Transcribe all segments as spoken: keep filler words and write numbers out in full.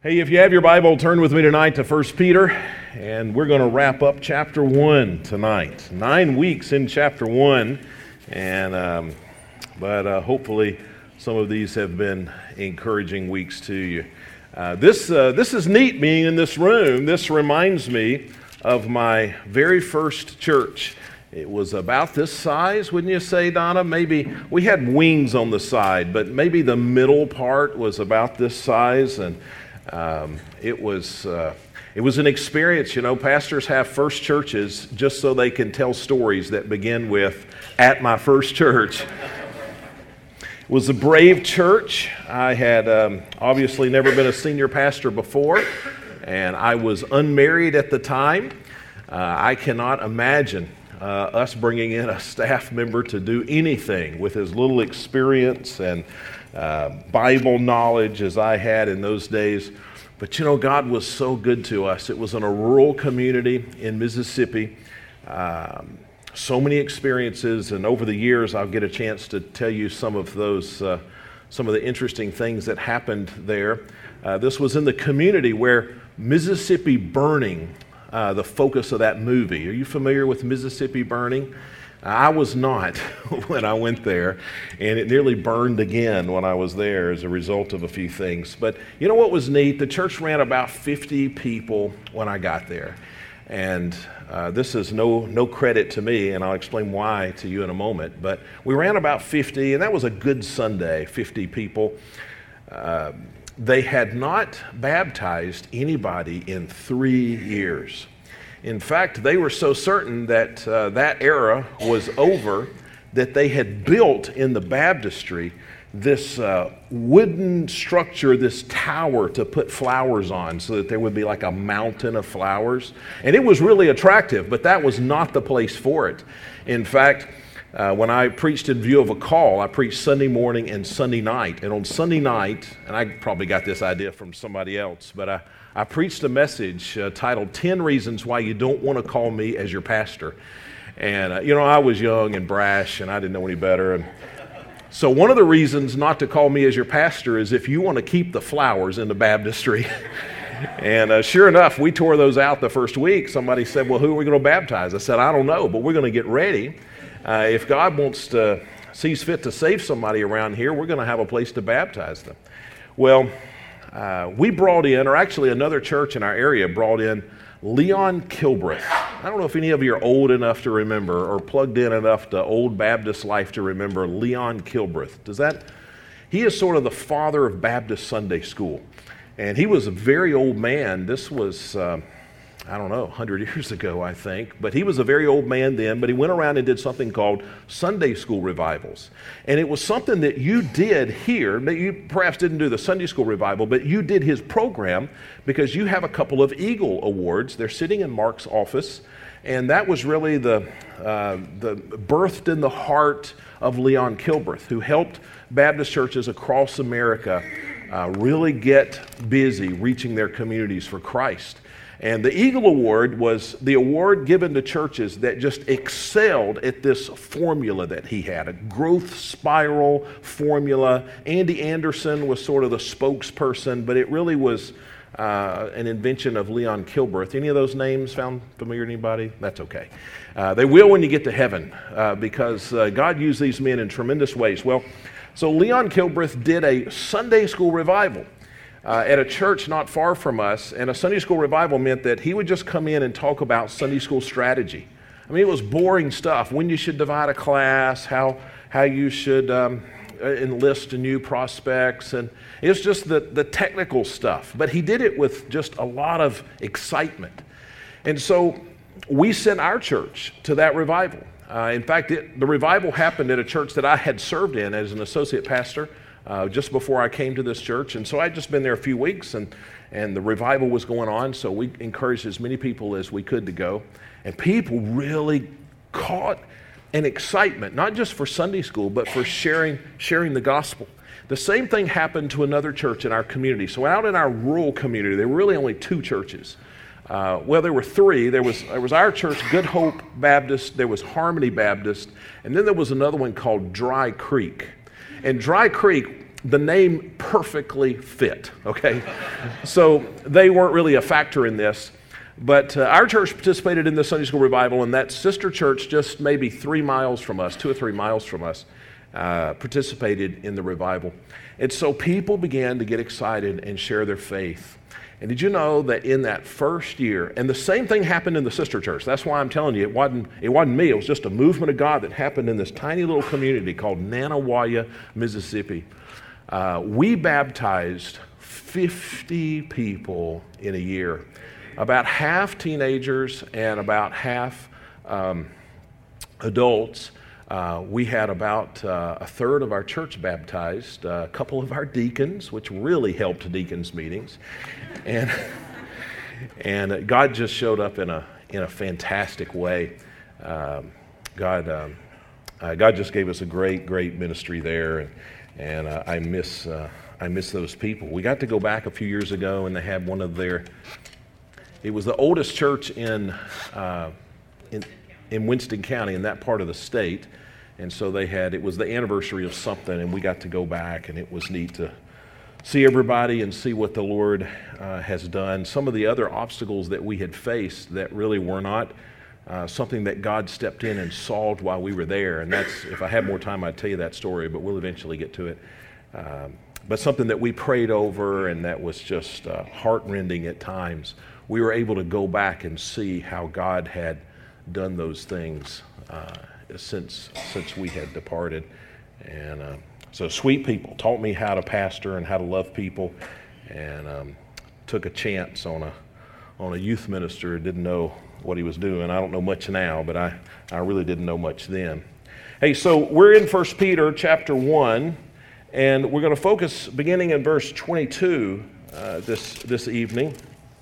Hey, if you have your Bible, turn with me tonight to First Peter, and we're going to wrap up chapter one tonight. Nine weeks in chapter one, and um, but uh, hopefully some of these have been encouraging weeks to you. Uh, this uh, this is neat being in this room. This reminds me of my very first church. It was about this size, wouldn't you say, Donna? Maybe we had wings on the side, but maybe the middle part was about this size, and Um, it was uh, it was an experience. You know, pastors have first churches just so they can tell stories that begin with "at my first church." It was a brave church. I had um, obviously never been a senior pastor before, and I was unmarried at the time. Uh, I cannot imagine uh, us bringing in a staff member to do anything with as little experience and Uh, Bible knowledge as I had in those days. But you know, God was so good to us. It was in a rural community in Mississippi. Um, so many experiences, and over the years I'll get a chance to tell you some of those, uh, some of the interesting things that happened there. Uh, this was in the community where Mississippi Burning, uh, the focus of that movie. Are you familiar with Mississippi Burning? I was not when I went there, and it nearly burned again when I was there as a result of a few things. But you know what was neat? The church ran about fifty people when I got there. And uh, this is no no credit to me, and I'll explain why to you in a moment. But we ran about fifty, and that was a good Sunday, fifty people. Uh, they had not baptized anybody in three years. In fact, they were so certain that uh, that era was over that they had built in the baptistry this uh, wooden structure, this tower to put flowers on so that there would be like a mountain of flowers. And it was really attractive, but that was not the place for it. In fact, uh, when I preached in view of a call, I preached Sunday morning and Sunday night. And on Sunday night, and I probably got this idea from somebody else, but I I preached a message uh, titled ten Reasons Why You Don't Want to Call Me as Your Pastor. And, uh, you know, I was young and brash, and I didn't know any better. And so one of the reasons not to call me as your pastor is if you want to keep the flowers in the baptistry. And uh, sure enough, we tore those out the first week. Somebody said, well, who are we going to baptize? I said, I don't know, but we're going to get ready. Uh, if God wants to, sees fit to save somebody around here, we're going to have a place to baptize them. Well, Uh, we brought in, or actually another church in our area brought in Leon Kilbreth. I don't know if any of you are old enough to remember or plugged in enough to old Baptist life to remember Leon Kilbreth. Does that? He is sort of the father of Baptist Sunday school. And he was a very old man. This was, uh, I don't know, one hundred years ago, I think. But he was a very old man then, but he went around and did something called Sunday school revivals. And it was something that you did here, that you perhaps didn't do the Sunday school revival, but you did his program because you have a couple of Eagle Awards. They're sitting in Mark's office. And that was really the, uh, the birthed in the heart of Leon Kilbreth, who helped Baptist churches across America uh, really get busy reaching their communities for Christ. And the Eagle Award was the award given to churches that just excelled at this formula that he had, a growth spiral formula. Andy Anderson was sort of the spokesperson, but it really was uh, an invention of Leon Kilbreth. Any of those names found familiar to anybody? That's okay. Uh, they will when you get to heaven, uh, because uh, God used these men in tremendous ways. Well, so Leon Kilbreth did a Sunday school revival Uh, at a church not far from us, and a Sunday school revival meant that he would just come in and talk about Sunday school strategy. I mean, it was boring stuff. When you should divide a class, how how you should um, enlist new prospects, and it was just the, the technical stuff. But he did it with just a lot of excitement. And so we sent our church to that revival. Uh, in fact, it, the revival happened at a church that I had served in as an associate pastor Uh, just before I came to this church. And so I'd just been there a few weeks, and, and the revival was going on, so we encouraged as many people as we could to go. And people really caught an excitement, not just for Sunday school, but for sharing, sharing the gospel. The same thing happened to another church in our community. So out in our rural community, there were really only two churches. Uh, well, there were three. There was, there was our church, Good Hope Baptist, there was Harmony Baptist, and then there was another one called Dry Creek. And Dry Creek the name perfectly fit, okay? So they weren't really a factor in this. But uh, our church participated in the Sunday school revival, and that sister church just maybe three miles from us, two or three miles from us, uh, participated in the revival. And so people began to get excited and share their faith. And did you know that in that first year, and the same thing happened in the sister church. That's why I'm telling you, it wasn't, it wasn't me. It was just a movement of God that happened in this tiny little community called Nanawaya, Mississippi. Uh, we baptized fifty people in a year. About half teenagers and about half um, adults. Uh, we had about uh, a third of our church baptized, uh, a couple of our deacons, which really helped deacons' meetings. And, and God just showed up in a, in a fantastic way. Um, God, um, uh, God just gave us a great, great ministry there, and, and uh, I miss, uh, I miss those people. We got to go back a few years ago, and they had one of their... It was the oldest church in, uh, in in Winston County, in that part of the state, and so they had, it was the anniversary of something, and we got to go back, and it was neat to see everybody and see what the Lord uh, has done. Some of the other obstacles that we had faced that really were not uh, something that God stepped in and solved while we were there, and that's, if I had more time, I'd tell you that story, but we'll eventually get to it. Um, but something that we prayed over, and that was just uh, heart-rending at times. We were able to go back and see how God had done those things uh, since since we had departed. And uh, so sweet people taught me how to pastor and how to love people, and um, took a chance on a on a youth minister who didn't know what he was doing. I don't know much now, but I, I really didn't know much then. Hey, so we're in First Peter chapter one, and we're going to focus beginning in verse twenty-two uh, this this evening.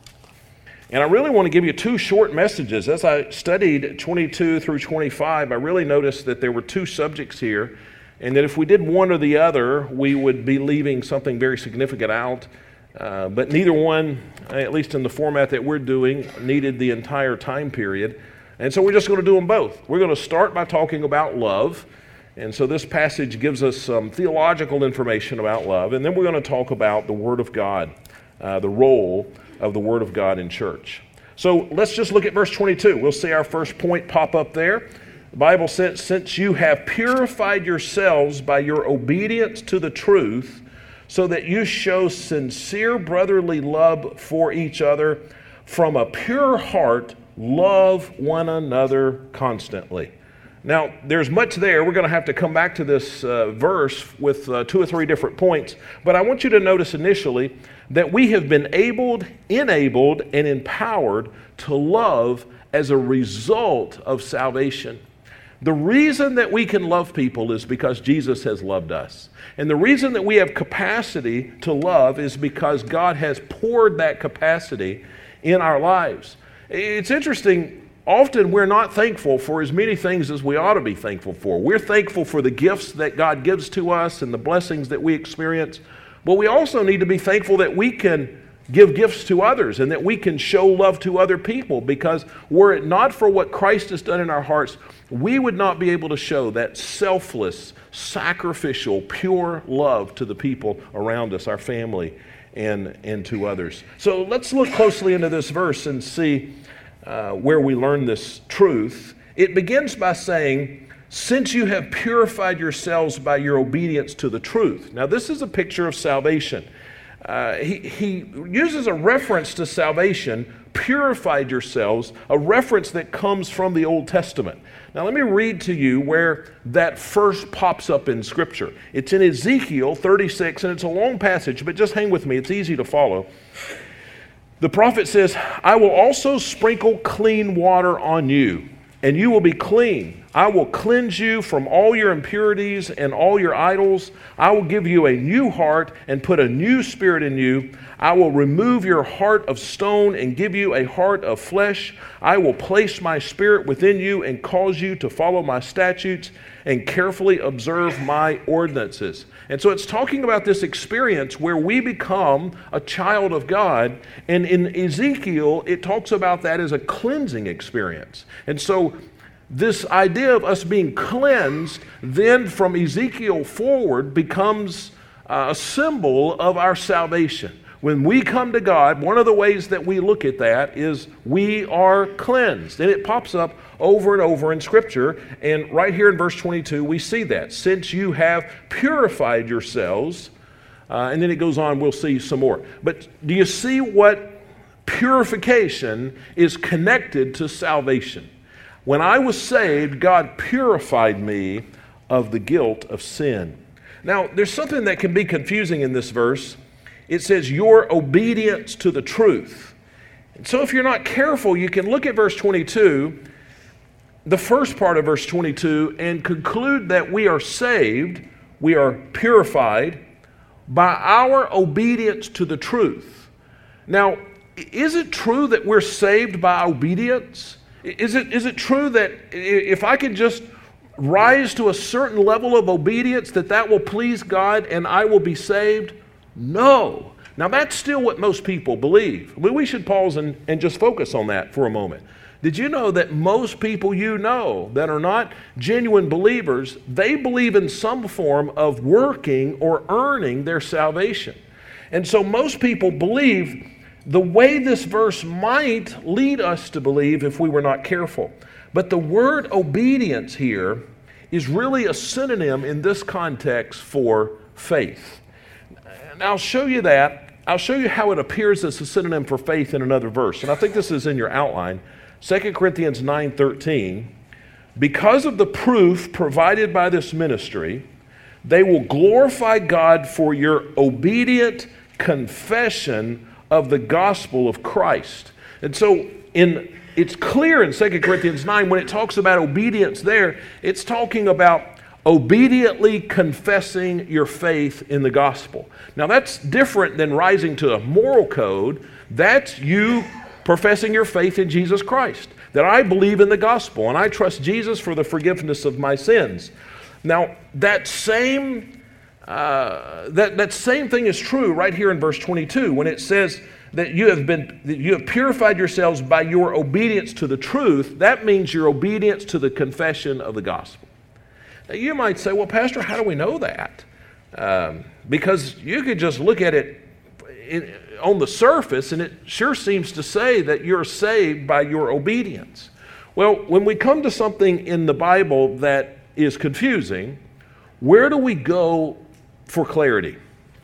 And I really want to give you two short messages. As I studied twenty-two through twenty-five, I really noticed that there were two subjects here, and that if we did one or the other, we would be leaving something very significant out. Uh, but neither one, at least in the format that we're doing, needed the entire time period. And so we're just going to do them both. We're going to start by talking about love. And so this passage gives us some theological information about love. And then we're going to talk about the Word of God, uh, the role of the Word of God in church. So let's just look at verse twenty-two. We'll see our first point pop up there. The Bible says, since you have purified yourselves by your obedience to the truth, so that you show sincere brotherly love for each other, from a pure heart, love one another constantly. Now, there's much there. We're going to have to come back to this uh, verse with uh, two or three different points. But I want you to notice initially that we have been abled, enabled, and empowered to love as a result of salvation. The reason that we can love people is because Jesus has loved us. And the reason that we have capacity to love is because God has poured that capacity in our lives. It's interesting. Often we're not thankful for as many things as we ought to be thankful for. We're thankful for the gifts that God gives to us and the blessings that we experience, but we also need to be thankful that we can give gifts to others and that we can show love to other people, because were it not for what Christ has done in our hearts, we would not be able to show that selfless, sacrificial, pure love to the people around us, our family, and, and to others. So let's look closely into this verse and see Uh, where we learn this truth. It begins by saying, since you have purified yourselves by your obedience to the truth. Now, this is a picture of salvation. Uh, he, he uses a reference to salvation, purified yourselves, a reference that comes from the Old Testament. Now, let me read to you where that first pops up in Scripture. It's in Ezekiel thirty-six, and it's a long passage, but just hang with me. It's easy to follow. The prophet says, I will also sprinkle clean water on you, and you will be clean. I will cleanse you from all your impurities and all your idols. I will give you a new heart and put a new spirit in you. I will remove your heart of stone and give you a heart of flesh. I will place my spirit within you and cause you to follow my statutes and carefully observe my ordinances. And so it's talking about this experience where we become a child of God. And in Ezekiel, it talks about that as a cleansing experience. And so this idea of us being cleansed then from Ezekiel forward becomes uh, a symbol of our salvation. When we come to God, one of the ways that we look at that is we are cleansed. And it pops up over and over in Scripture. And right here in verse twenty-two, we see that. Since you have purified yourselves, uh, and then it goes on, we'll see some more. But do you see what purification is connected to salvation? When I was saved, God purified me of the guilt of sin. Now, there's something that can be confusing in this verse. It says, your obedience to the truth. And so if you're not careful, you can look at verse twenty-two, the first part of verse twenty-two, and conclude that we are saved, we are purified by our obedience to the truth. Now, is it true that we're saved by obedience? Is it, is it true that if I can just rise to a certain level of obedience, that that will please God and I will be saved? No. Now that's still what most people believe. We should pause and, and just focus on that for a moment. Did you know that most people you know that are not genuine believers, they believe in some form of working or earning their salvation? And so most people believe the way this verse might lead us to believe if we were not careful. But the word obedience here is really a synonym in this context for faith. And I'll show you that. I'll show you how it appears as a synonym for faith in another verse. And I think this is in your outline. Second Corinthians nine thirteen. Because of the proof provided by this ministry, they will glorify God for your obedient confession of the gospel of Christ. And so in it's clear in Second Corinthians nine, when it talks about obedience there, it's talking about obediently confessing your faith in the gospel. Now that's different than rising to a moral code. That's you professing your faith in Jesus Christ, that I believe in the gospel and I trust Jesus for the forgiveness of my sins. Now that same uh, that, that same thing is true right here in verse twenty-two when it says that you have been that you have purified yourselves by your obedience to the truth. That means your obedience to the confession of the gospel. Now you might say, well, Pastor, how do we know that? Um, because you could just look at it in, on the surface and it sure seems to say that you're saved by your obedience. Well, when we come to something in the Bible that is confusing, where do we go for clarity?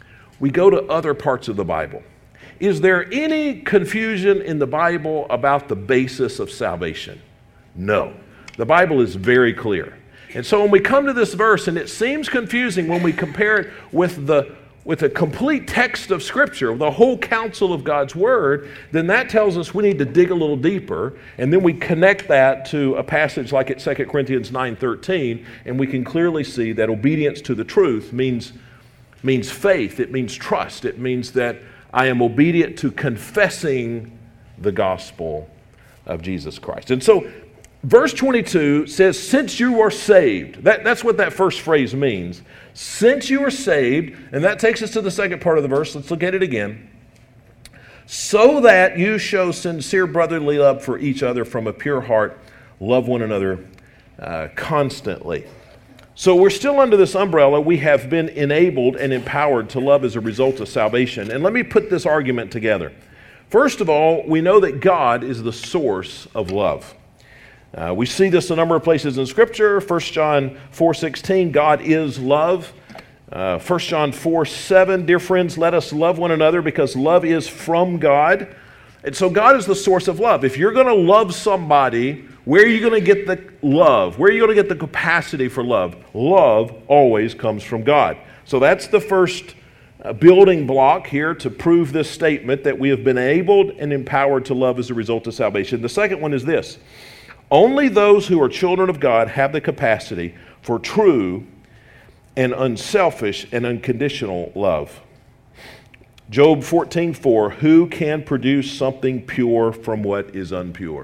We go to other parts of the Bible. Is there any confusion in the Bible about the basis of salvation? No. The Bible is very clear. And so when we come to this verse, and it seems confusing when we compare it with the with a complete text of Scripture, the whole counsel of God's Word, then that tells us we need to dig a little deeper, and then we connect that to a passage like at Second Corinthians nine thirteen, and we can clearly see that obedience to the truth means, means faith, it means trust, it means that I am obedient to confessing the gospel of Jesus Christ. And so verse twenty-two says, since you are saved, that, that's what that first phrase means. Since you are saved, and that takes us to the second part of the verse. Let's look at it again. So that you show sincere brotherly love for each other from a pure heart, love one another uh, constantly. So we're still under this umbrella. We have been enabled and empowered to love as a result of salvation. And let me put this argument together. First of all, we know that God is the source of love. Uh, we see this a number of places in Scripture. First John four sixteen, God is love. Uh, First John four seven, dear friends, let us love one another because love is from God. And so God is the source of love. If you're going to love somebody, where are you going to get the love? Where are you going to get the capacity for love? Love always comes from God. So that's the first uh, building block here to prove this statement that we have been enabled and empowered to love as a result of salvation. The second one is this. Only those who are children of God have the capacity for true and unselfish and unconditional love. Job fourteen four, who can produce something pure from what is impure?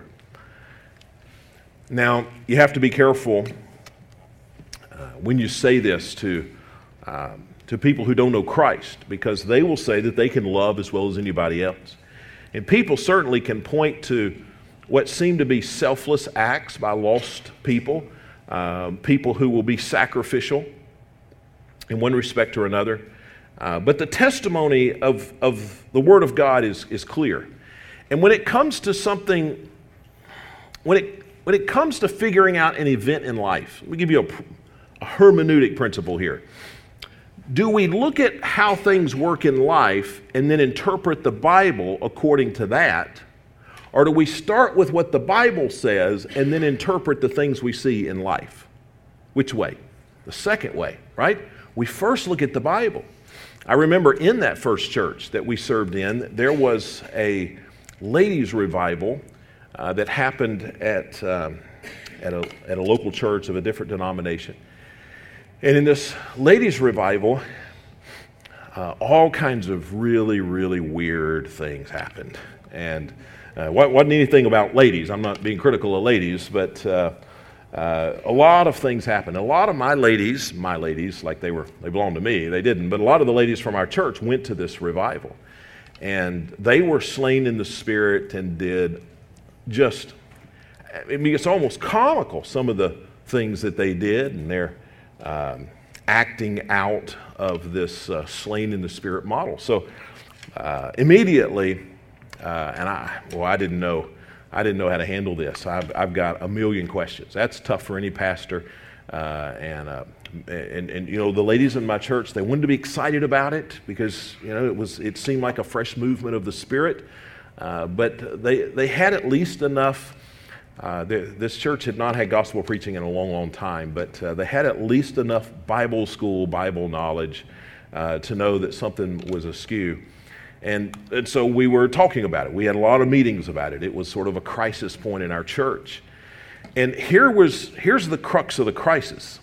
Now, you have to be careful uh, when you say this to, um, to people who don't know Christ, because they will say that they can love as well as anybody else. And people certainly can point to what seem to be selfless acts by lost people, um, people who will be sacrificial in one respect or another. Uh, but the testimony of, of the Word of God is, is clear. And when it comes to something, when it, when it comes to figuring out an event in life, let me give you a, a hermeneutic principle here. Do we look at how things work in life and then interpret the Bible according to that? Or do we start with what the Bible says and then interpret the things we see in life? Which way? The second way, right? We first look at the Bible. I remember in that first church that we served in, there was a ladies' revival uh, that happened at, um, at, a, at a local church of a different denomination. And in this ladies' revival, uh, all kinds of really, really weird things happened. And uh, wasn't anything about ladies. I'm not being critical of ladies, but uh, uh, a lot of things happened. A lot of my ladies, my ladies, like they were, they belonged to me, they didn't, but a lot of the ladies from our church went to this revival. And they were slain in the Spirit and did just, I mean, it's almost comical, some of the things that they did, and they're um, acting out of this uh, slain in the Spirit model. So uh, immediately, uh, and I, well, I didn't know, I didn't know how to handle this. I've, I've got a million questions. That's tough for any pastor, uh, and uh, And, and you know, the ladies in my church, they wanted to be excited about it because, you know, it was it seemed like a fresh movement of the Spirit. Uh, but they they had at least enough. Uh, they, this church had not had gospel preaching in a long, long time, but uh, they had at least enough Bible school, Bible knowledge uh, to know that something was askew. And, and so we were talking about it. We had a lot of meetings about it. It was sort of a crisis point in our church. And here was here's the crux of the crisis.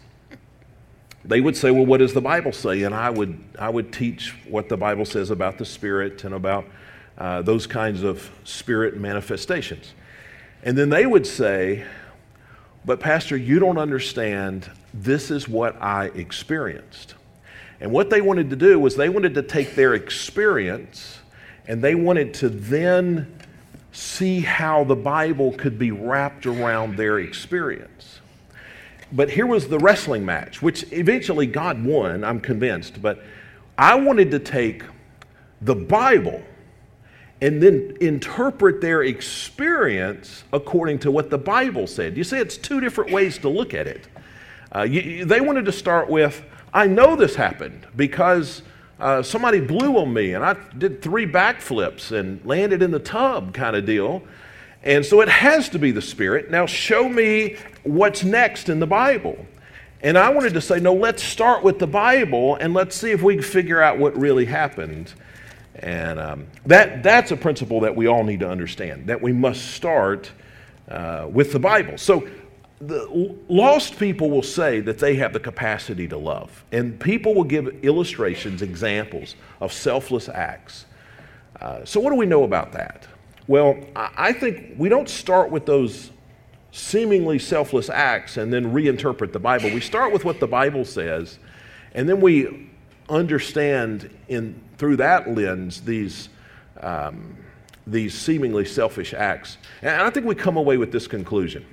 They would say, well, what does the Bible say? And I would I would teach what the Bible says about the Spirit and about uh, those kinds of Spirit manifestations. And then they would say, but Pastor, you don't understand. This is what I experienced. And what they wanted to do was they wanted to take their experience and they wanted to then see how the Bible could be wrapped around their experience. But here was the wrestling match, which eventually God won, I'm convinced. But I wanted to take the Bible and then interpret their experience according to what the Bible said. You see, it's two different ways to look at it. Uh, you, you, they wanted to start with, I know this happened because uh, somebody blew on me and I did three backflips and landed in the tub kind of deal. And so it has to be the Spirit. Now show me what's next in the Bible. And I wanted to say, no, let's start with the Bible and let's see if we can figure out what really happened. And um, that that's a principle that we all need to understand, that we must start uh, with the Bible. So the lost people will say that they have the capacity to love. And people will give illustrations, examples of selfless acts. Uh, so what do we know about that? Well, I think we don't start with those seemingly selfless acts and then reinterpret the Bible. We start with what the Bible says, and then we understand in through that lens these um, these seemingly selfish acts. And I think we come away with this conclusion.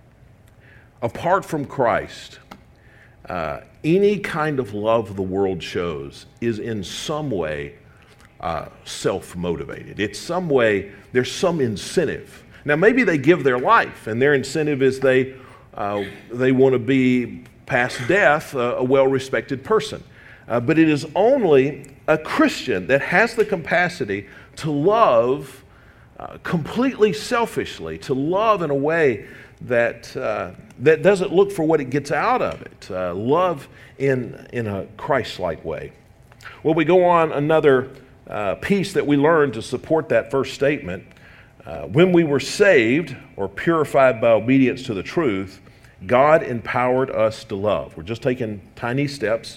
Apart from Christ, uh, any kind of love the world shows is in some way uh, self-motivated. It's some way, there's some incentive. Now, maybe they give their life, and their incentive is they uh, they want to be, past death, uh, a well-respected person. Uh, but it is only a Christian that has the capacity to love uh, completely selfishly, to love in a way that uh, that doesn't look for what it gets out of it. Uh, love in in a Christ-like way. Well, we go on another uh, piece that we learn to support that first statement. Uh, when we were saved or purified by obedience to the truth, God empowered us to love. We're just taking tiny steps.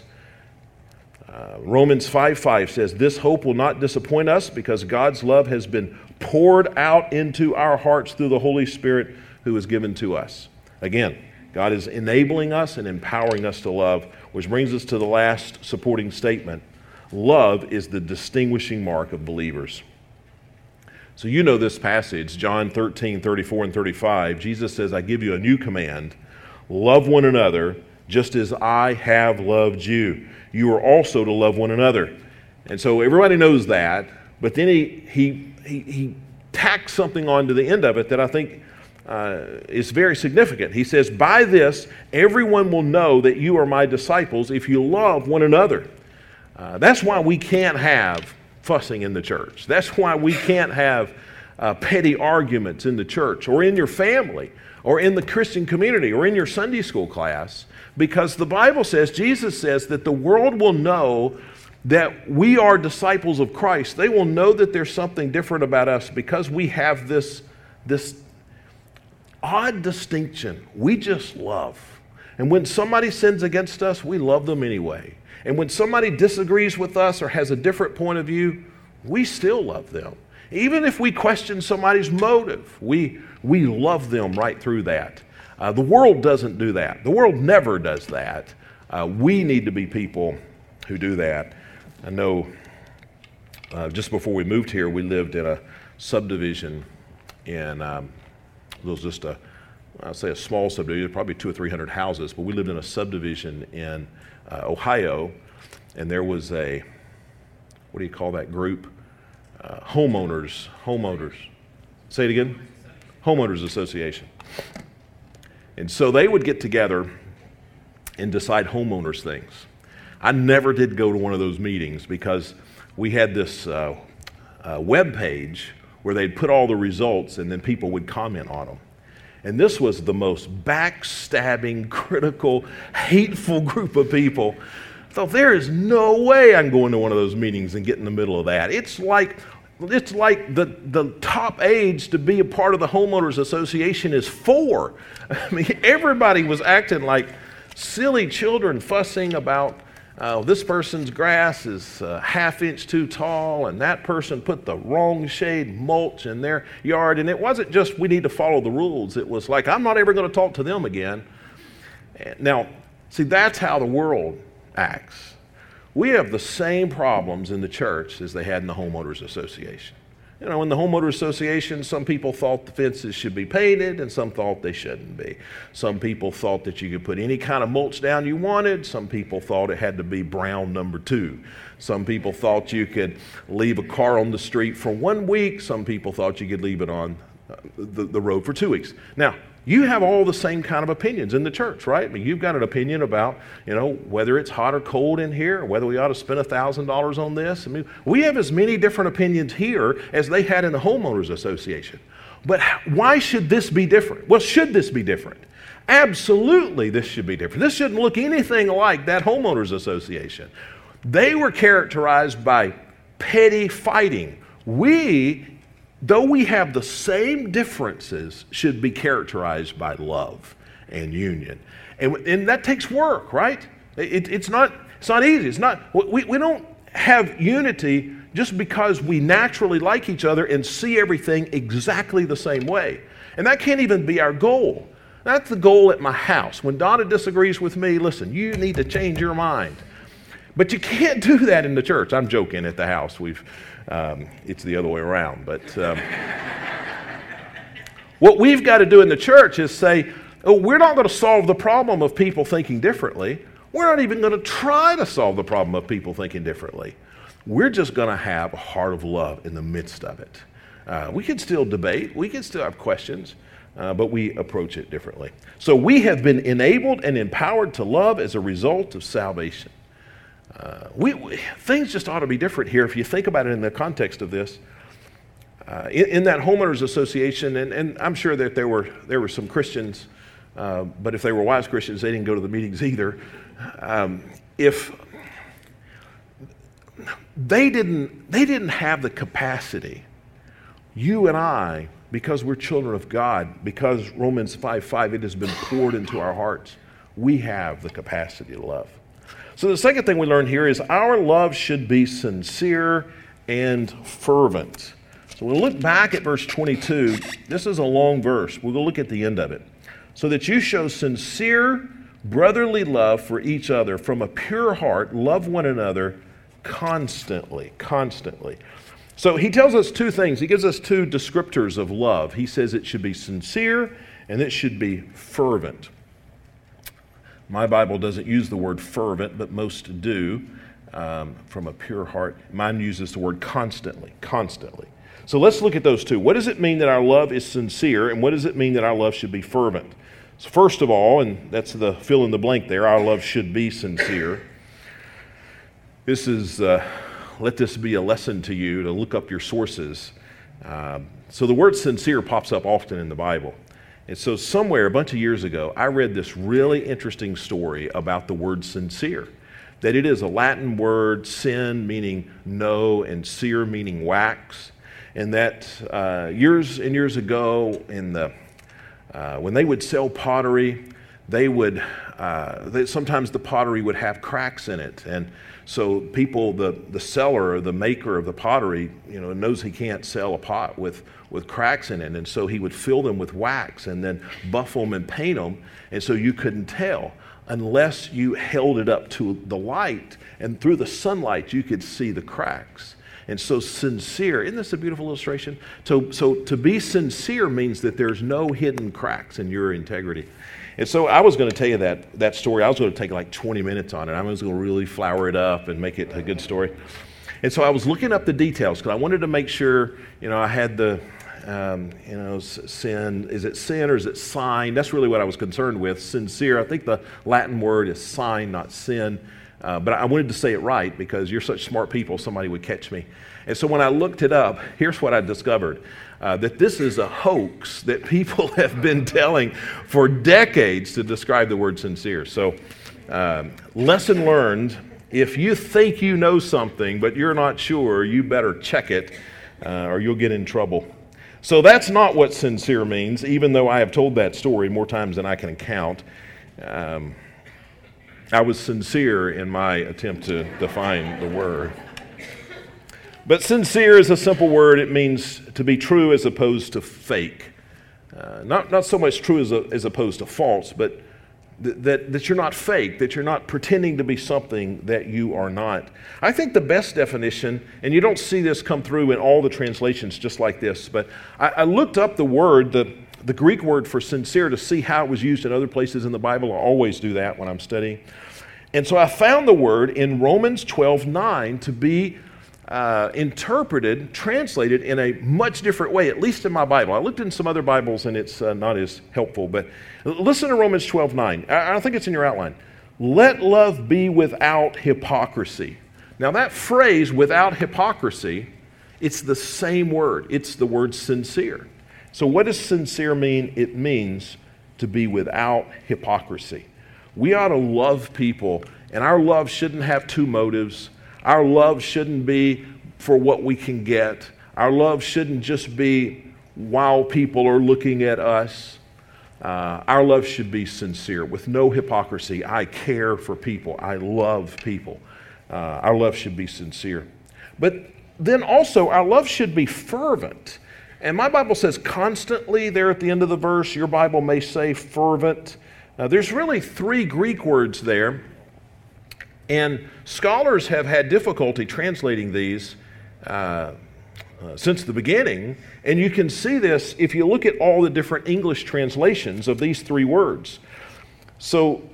Uh, Romans five five says, this hope will not disappoint us because God's love has been poured out into our hearts through the Holy Spirit who is given to us. Again, God is enabling us and empowering us to love, which brings us to the last supporting statement. Love is the distinguishing mark of believers. So you know this passage, John thirteen, thirty-four and thirty-five. Jesus says, I give you a new command. Love one another just as I have loved you. You are also to love one another. And so everybody knows that, but then he, he, he, he tacks something on to the end of it that I think uh, is very significant. He says, by this, everyone will know that you are my disciples if you love one another. Uh, that's why we can't have fussing in the church. That's why we can't have uh, petty arguments in the church or in your family or in the Christian community or in your Sunday school class, because the Bible says, Jesus says that the world will know that we are disciples of Christ. They will know that there's something different about us because we have this, this odd distinction. We just love. And when somebody sins against us, we love them anyway. And when somebody disagrees with us or has a different point of view, we still love them. Even if we question somebody's motive, we, we love them right through that. Uh, the world doesn't do that. The world never does that. Uh, we need to be people who do that. I know uh, just before we moved here, we lived in a subdivision in, um, it was just a, I'll say a small subdivision, probably two or three hundred houses, but we lived in a subdivision in uh, Ohio, and there was a, what do you call that group? Uh, homeowners, homeowners. Say it again? Homeowners Association. And so they would get together and decide homeowners things. I never did go to one of those meetings because we had this uh, uh, web page where they'd put all the results and then people would comment on them. And this was the most backstabbing, critical, hateful group of people. I thought, there is no way I'm going to one of those meetings and get in the middle of that. It's like it's like the, the top age to be a part of the Homeowners Association is four. I mean, everybody was acting like silly children, fussing about uh, this person's grass is a half inch too tall and that person put the wrong shade mulch in their yard. And it wasn't just we need to follow the rules. It was like, I'm not ever going to talk to them again. Now, see, that's how the world acts. We have the same problems in the church as they had in the Homeowners Association. You know, in the Homeowners Association, some people thought the fences should be painted and some thought they shouldn't be. Some people thought that you could put any kind of mulch down you wanted. Some people thought it had to be brown number two. Some people thought you could leave a car on the street for one week. Some people thought you could leave it on the, the road for two weeks. Now, you have all the same kind of opinions in the church, right? I mean, you've got an opinion about, you know, whether it's hot or cold in here, or whether we ought to spend one thousand dollars on this. I mean, we have as many different opinions here as they had in the Homeowners Association. But why should this be different? Well, should this be different? Absolutely, this should be different. This shouldn't look anything like that Homeowners Association. They were characterized by petty fighting. We, though we have the same differences, should be characterized by love and union. And, and that takes work, right? It, it's, not, it's not easy. It's not, we, we don't have unity just because we naturally like each other and see everything exactly the same way. And that can't even be our goal. That's the goal at my house. When Donna disagrees with me, listen, you need to change your mind. But you can't do that in the church. I'm joking. At the house, we've um, it's the other way around. But um, what we've got to do in the church is say, oh, we're not going to solve the problem of people thinking differently. We're not even going to try to solve the problem of people thinking differently. We're just going to have a heart of love in the midst of it. Uh, we can still debate. We can still have questions. Uh, but we approach it differently. So we have been enabled and empowered to love as a result of salvation. Uh, we, we things just ought to be different here if you think about it in the context of this. Uh, in, in that Homeowners Association, and, and I'm sure that there were there were some Christians, uh, but if they were wise Christians, they didn't go to the meetings either. Um, if they didn't they didn't have the capacity, you and I, because we're children of God, because Romans five five, it has been poured into our hearts, we have the capacity to love. So the second thing we learn here is our love should be sincere and fervent. So we'll look back at verse twenty-two. This is a long verse. We'll look at the end of it. So that you show sincere brotherly love for each other from a pure heart, love one another constantly, constantly. So he tells us two things. He gives us two descriptors of love. He says it should be sincere and it should be fervent. My Bible doesn't use the word fervent, but most do. um, from a pure heart. Mine uses the word constantly, constantly. So let's look at those two. What does it mean that our love is sincere, and what does it mean that our love should be fervent? So first of all, and that's the fill in the blank there, our love should be sincere. This is, uh, let this be a lesson to you to look up your sources. Um, so the word sincere pops up often in the Bible. And so somewhere a bunch of years ago, I read this really interesting story about the word sincere. That it is a Latin word, sin meaning no, and cere meaning wax. And that uh, years and years ago, in the uh, when they would sell pottery, they would uh, they, sometimes the pottery would have cracks in it, and so people, the the seller or the maker of the pottery, you know, knows he can't sell a pot with with cracks in it, and so he would fill them with wax and then buff them and paint them, and so you couldn't tell unless you held it up to the light, and through the sunlight you could see the cracks. And so sincere, isn't this a beautiful illustration? So, so to be sincere means that there's no hidden cracks in your integrity. And so I was going to tell you that, that story. I was going to take like twenty minutes on it. I was going to really flower it up and make it a good story. And so I was looking up the details because I wanted to make sure, you know, I had the, um, you know, sin. Is it sin or is it sign? That's really what I was concerned with. Sincere. I think the Latin word is sign, not sin. Uh, but I wanted to say it right because you're such smart people, somebody would catch me. And so when I looked it up, here's what I discovered. Uh, that this is a hoax that people have been telling for decades to describe the word sincere. So um, lesson learned, if you think you know something but you're not sure, you better check it uh, or you'll get in trouble. So that's not what sincere means, even though I have told that story more times than I can count. Um, I was sincere in my attempt to define the word. But sincere is a simple word. It means to be true as opposed to fake. Uh, not, not so much true as, a, as opposed to false, but th- that, that you're not fake, that you're not pretending to be something that you are not. I think the best definition, and you don't see this come through in all the translations just like this, but I, I looked up the word, the, the Greek word for sincere, to see how it was used in other places in the Bible. I always do that when I'm studying. And so I found the word in Romans twelve nine to be uh, interpreted, translated in a much different way, at least in my Bible. I looked in some other Bibles and it's uh, not as helpful, but listen to Romans twelve nine. I, I think it's in your outline. Let love be without hypocrisy. Now that phrase, without hypocrisy, it's the same word. It's the word sincere. So what does sincere mean? It means to be without hypocrisy. We ought to love people, and our love shouldn't have two motives. Our love shouldn't be for what we can get. Our love shouldn't just be while people are looking at us. Uh, our love should be sincere, with no hypocrisy. I care for people. I love people. Uh, our love should be sincere. But then also, our love should be fervent. And my Bible says constantly there at the end of the verse. Your Bible may say fervent. Now, there's really three Greek words there, and scholars have had difficulty translating these uh, uh, since the beginning, and you can see this if you look at all the different English translations of these three words. So,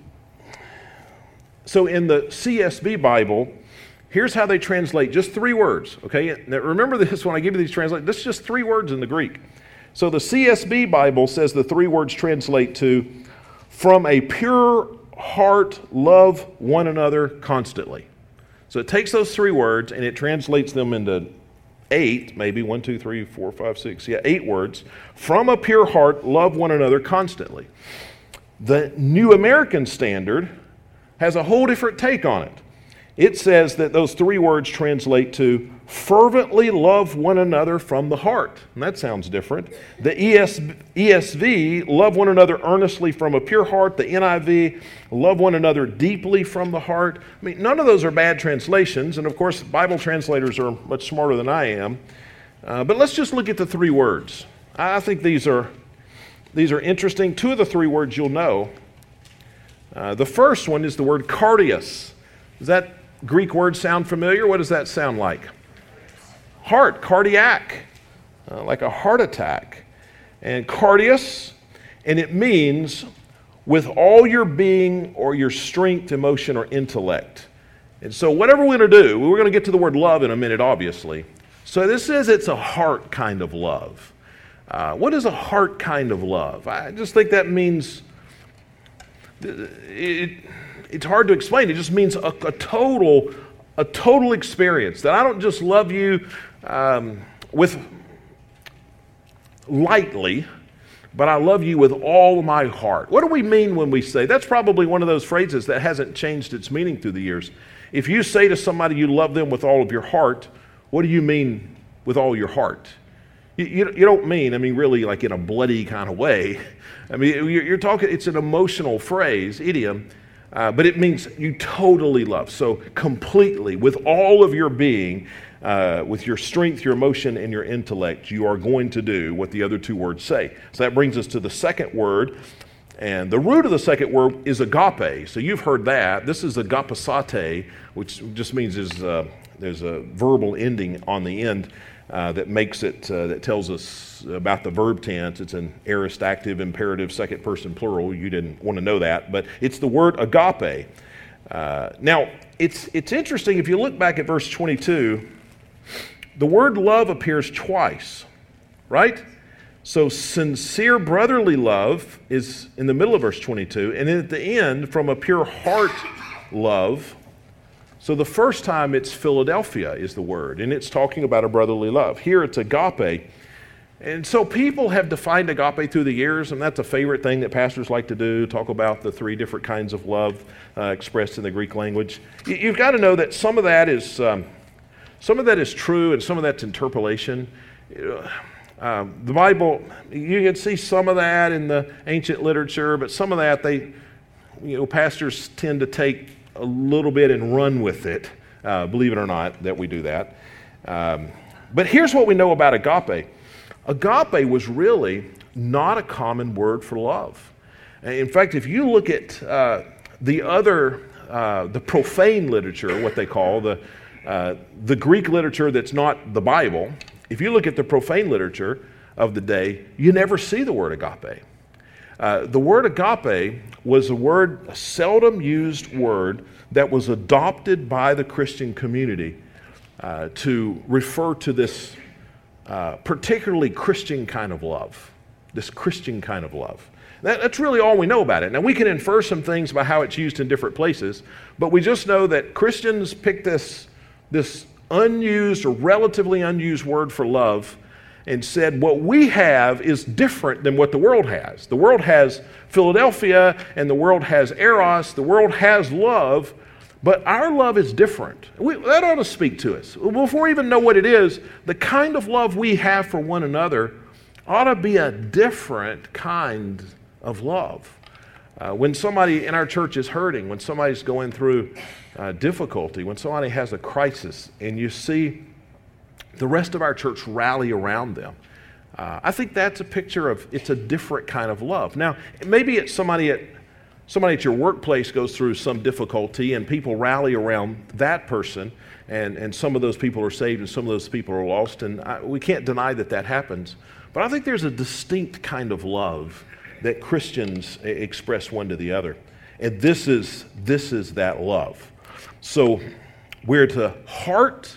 so in the C S B Bible, here's how they translate just three words, okay? Now, remember this when I give you these translations, this is just three words in the Greek. So the C S B Bible says the three words translate to, from a pure heart, love one another constantly. So it takes those three words and it translates them into eight, maybe one, two, three, four, five, six, yeah, eight words. From a pure heart, love one another constantly. The New American Standard has a whole different take on it. It says that those three words translate to fervently love one another from the heart. And that sounds different. The E S V, love one another earnestly from a pure heart. The N I V, love one another deeply from the heart. I mean, none of those are bad translations. And of course, Bible translators are much smarter than I am. Uh, but let's just look at the three words. I think these are, these are interesting. Two of the three words you'll know. Uh, the first one is the word cardias. Does that Greek word sound familiar? What does that sound like? Heart, cardiac, uh, like a heart attack. And cardias, and it means with all your being or your strength, emotion, or intellect. And so whatever we're going to do, we're going to get to the word love in a minute, obviously. So this says it's a heart kind of love. Uh, what is a heart kind of love? I just think that means, it, it's hard to explain. It just means a, a total, a total experience. That I don't just love you um, with lightly, but I love you with all my heart. What do we mean when we say, that's probably one of those phrases that hasn't changed its meaning through the years. If you say to somebody you love them with all of your heart, what do you mean with all your heart? You, you, you don't mean, I mean, really like in a bloody kind of way. I mean, you're, you're talking, it's an emotional phrase, idiom, uh, but it means you totally love. So completely, with all of your being, uh, with your strength, your emotion, and your intellect, you are going to do what the other two words say. So that brings us to the second word. And the root of the second word is agape. So you've heard that. This is agapesate, which just means there's a, there's a verbal ending on the end uh, that makes it, uh, that tells us about the verb tense. It's an aorist active imperative second person plural. You didn't want to know that, but it's the word agape. Uh, now, it's, it's interesting, if you look back at verse twenty-two, the word love appears twice, right? So sincere brotherly love is in the middle of verse twenty-two, and then at the end, from a pure heart love. So the first time it's Philadelphia is the word, and it's talking about a brotherly love. Here it's agape. And so people have defined agape through the years, and that's a favorite thing that pastors like to do, talk about the three different kinds of love uh, expressed in the Greek language. You, you've got to know that some of that is um, some of that is true, and some of that's interpolation. Um, the Bible, you can see some of that in the ancient literature, but some of that they, you know, pastors tend to take a little bit and run with it, uh, believe it or not, that we do that. Um, but here's what we know about agape. Agape was really not a common word for love. In fact, if you look at uh, the other, uh, the profane literature, what they call the, uh, the Greek literature that's not the Bible, if you look at the profane literature of the day, you never see the word agape. Uh, the word agape was a word, a seldom used word that was adopted by the Christian community uh, to refer to this uh, particularly Christian kind of love, this Christian kind of love. That, that's really all we know about it. Now, we can infer some things about how it's used in different places, but we just know that Christians picked this, this unused or relatively unused word for love and said what we have is different than what the world has. The world has Philadelphia and the world has eros, the world has love, but our love is different. We, that ought to speak to us. Before we even know what it is, the kind of love we have for one another ought to be a different kind of love. Uh, when somebody in our church is hurting, when somebody's going through uh, difficulty, when somebody has a crisis, and you see the rest of our church rally around them, uh, I think that's a picture of, it's a different kind of love. Now, maybe it's somebody at somebody at your workplace goes through some difficulty and people rally around that person, and, and some of those people are saved and some of those people are lost, and I, we can't deny that that happens. But I think there's a distinct kind of love that Christians express one to the other. And this is, this is that love. So we're to heart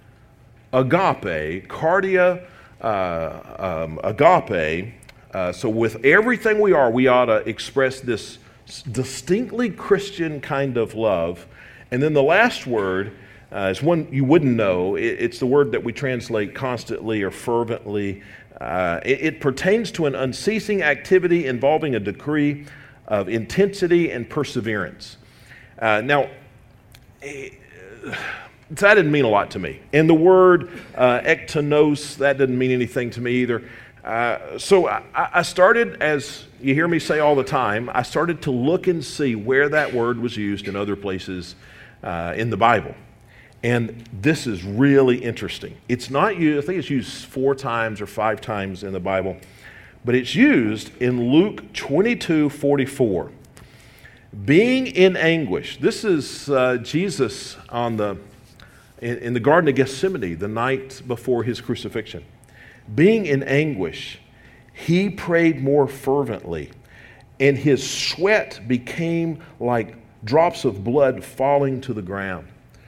agape, cardia uh, um, agape. Uh, so with everything we are, we ought to express this distinctly Christian kind of love. And then the last word uh, is one you wouldn't know. It, it's the word that we translate constantly or fervently. Uh, it, it pertains to an unceasing activity involving a degree of intensity and perseverance. Uh, now, it, that didn't mean a lot to me. And the word uh, ektonos, that didn't mean anything to me either. Uh, so I, I started, as you hear me say all the time, I started to look and see where that word was used in other places uh, in the Bible. And this is really interesting. It's not used, I think it's used four times or five times in the Bible, but it's used in Luke twenty-two forty-four. Being in anguish. This is uh, Jesus on the in, in the Garden of Gethsemane the night before his crucifixion. Being in anguish, he prayed more fervently, and his sweat became like drops of blood falling to the ground.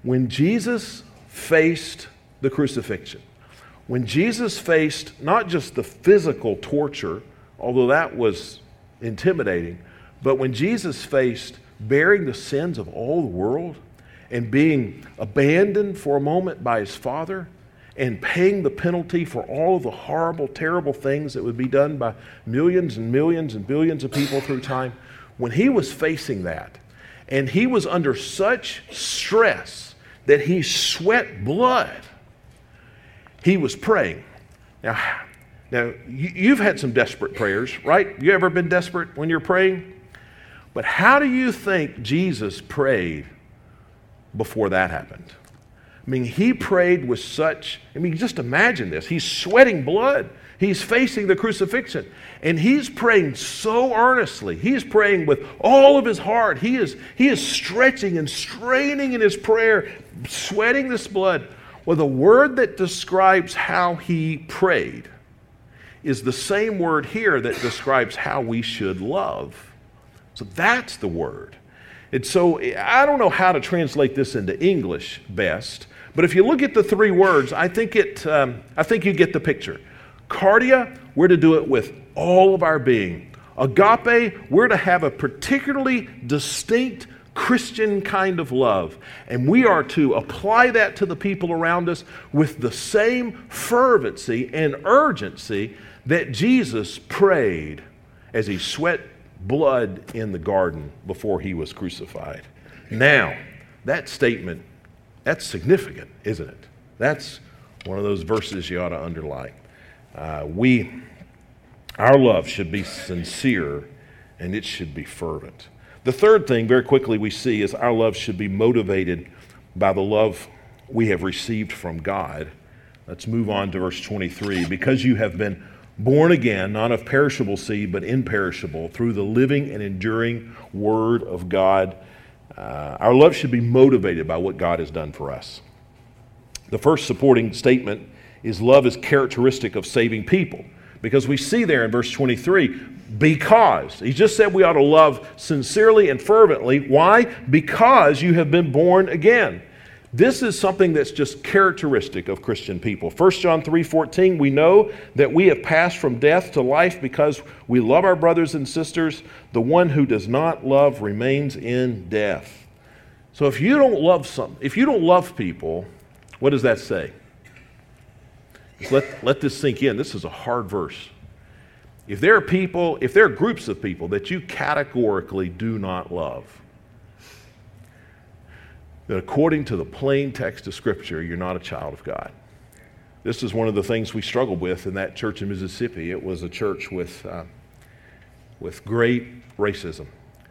When Jesus faced the crucifixion, when Jesus faced not just the physical torture, although that was intimidating, but when Jesus faced bearing the sins of all the world and being abandoned for a moment by his Father and paying the penalty for all of the horrible, terrible things that would be done by millions and millions and billions of people through time, when he was facing that, and he was under such stress that he sweat blood, he was praying. Now, now you, you've had some desperate prayers, right? You ever been desperate when you're praying? But how do you think Jesus prayed before that happened? I mean, he prayed with such, I mean, just imagine this. He's sweating blood. He's facing the crucifixion. And he's praying so earnestly. He's praying with all of his heart. He is, he is stretching and straining in his prayer, sweating this blood. Well, the word that describes how he prayed is the same word here that describes how we should love. So that's the word. And so I don't know how to translate this into English best, but if you look at the three words, I think it. Um, I think you get the picture. Cardia, we're to do it with all of our being. Agape, we're to have a particularly distinct Christian kind of love, and we are to apply that to the people around us with the same fervency and urgency that Jesus prayed as he sweat blood in the garden before he was crucified. Now, that statement, that's significant, isn't it? That's one of those verses you ought to underline. Uh, we, our love should be sincere and it should be fervent. The third thing, very quickly, we see is our love should be motivated by the love we have received from God. Let's move on to verse twenty-three. Because you have been born again, not of perishable seed, but imperishable, through the living and enduring Word of God. Uh, our love should be motivated by what God has done for us. The first supporting statement is love is characteristic of saving people. Because we see there in verse twenty-three, because. He just said we ought to love sincerely and fervently. Why? Because you have been born again. This is something that's just characteristic of Christian people. First John three fourteen, we know that we have passed from death to life because we love our brothers and sisters. The one who does not love remains in death. So if you don't love some, if you don't love people, what does that say? Let, let this sink in. This is a hard verse. If there are people, if there are groups of people that you categorically do not love, that according to the plain text of Scripture, you're not a child of God. This is one of the things we struggled with in that church in Mississippi. It was a church with, uh, with great racism.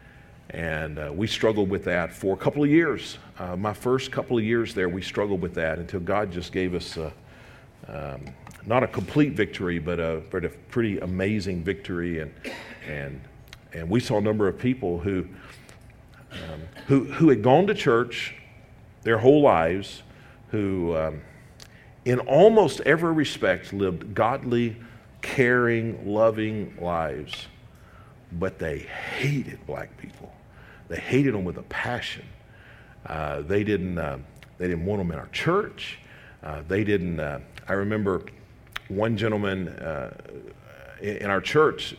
And uh, we struggled with that for a couple of years. Uh, my first couple of years there, we struggled with that until God just gave us a, um, not a complete victory, but a, but a pretty amazing victory. And, and, and we saw a number of people who, um, who, who had gone to church their whole lives, who um, in almost every respect lived godly, caring, loving lives, but they hated black people. They hated them with a passion. Uh, they didn't. Uh, they didn't want them in our church. Uh, they didn't. Uh, I remember one gentleman uh, in, in our church.